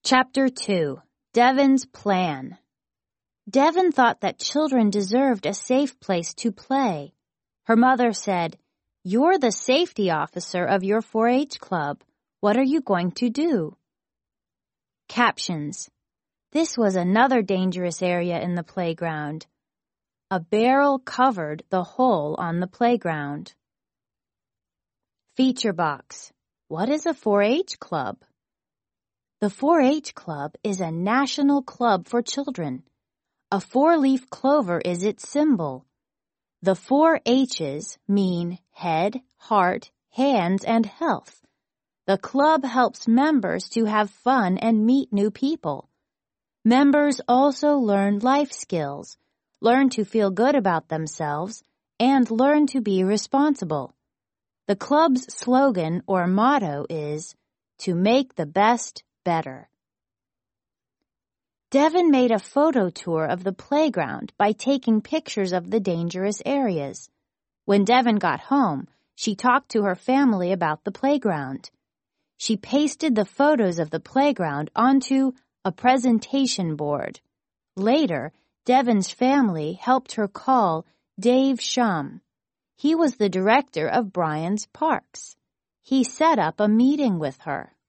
Chapter 2. Devon's Plan. Devon thought that children deserved a safe place to play. Her mother said, "You're the safety officer of your 4-H club. What are you going to do?" Captions. This was another dangerous area in the playground. A barrel covered the hole on the playground. Feature box. What is a 4-H club? The 4-H club is a national club for children. A 4-leaf clover is its symbol. The 4 H's mean head, heart, hands, and health. The club helps members to have fun and meet new people. Members also learn life skills, learn to feel good about themselves, and learn to be responsible. The club's slogan or motto is, "To make the best better." Devon made a photo tour of the playground by taking pictures of the dangerous areas. When Devon got home, she talked to her family about the playground. She pasted the photos of the playground onto a presentation board. Later, Devon's family helped her call Dave Shum. He was the director of Bryans Parks. He set up a meeting with her.